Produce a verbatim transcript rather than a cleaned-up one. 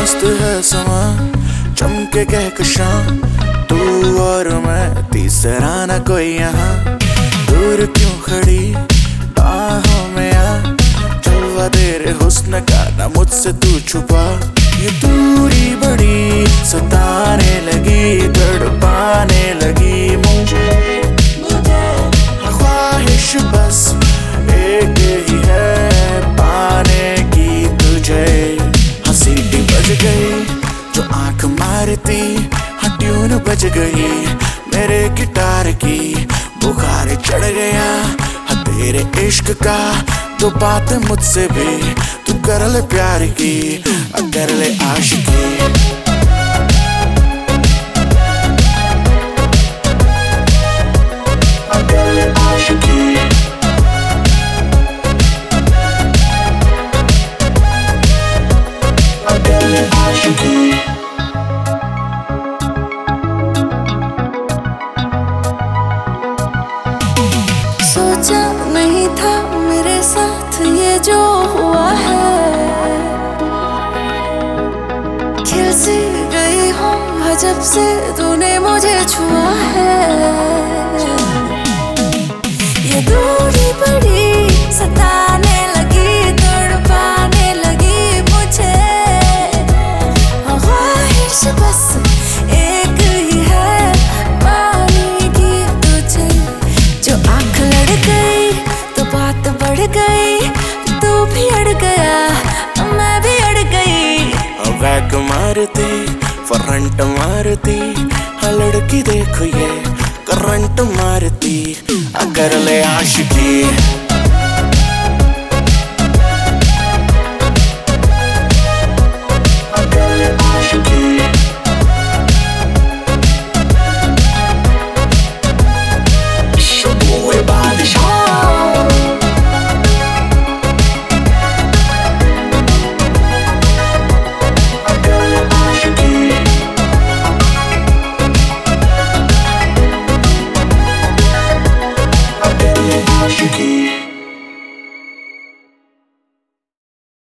मस्त है समा, चमके कहकशां, तू और मैं, तीसरा न कोई यहाँ। दूर क्यों खड़ी बाहों में आ, जलवा तेरे हुस्न का ना मुझसे तू छुपा। ये दूरी बड़ी सताने लगी, तड़पाने लगी मुझे, ख्वाहिश बस एक ही है पाने की तुझे। हाँ सीटी बज गई जो आंख मारती, हाँ ट्यून बज गई मेरे गिटार की। बुखार चढ़ गया हाँ तेरे इश्क का, जो बात मुझसे भी तू कर ले प्यार की, कर ले आशिकी। कर ले आशिकी, कर ले आशिकी। सोचा नहीं था मेरे साथ ये जो हुआ है, खिल सी गई हूँ जब से तूने मुझे छुआ है। ये दूरी बड़ी सताने लगी, तड़पाने लगी मुझे, ख्वाहिश बस एक ही है पाने की तुझे। जो आंख लड़ गई तो बात बढ़ गई, तू भी अड़ गया मैं भी अड़ गई। बैक मारती फ्रंट मारती, हाँ लड़की देखो ये करंट मारती, कर ले आशिकी।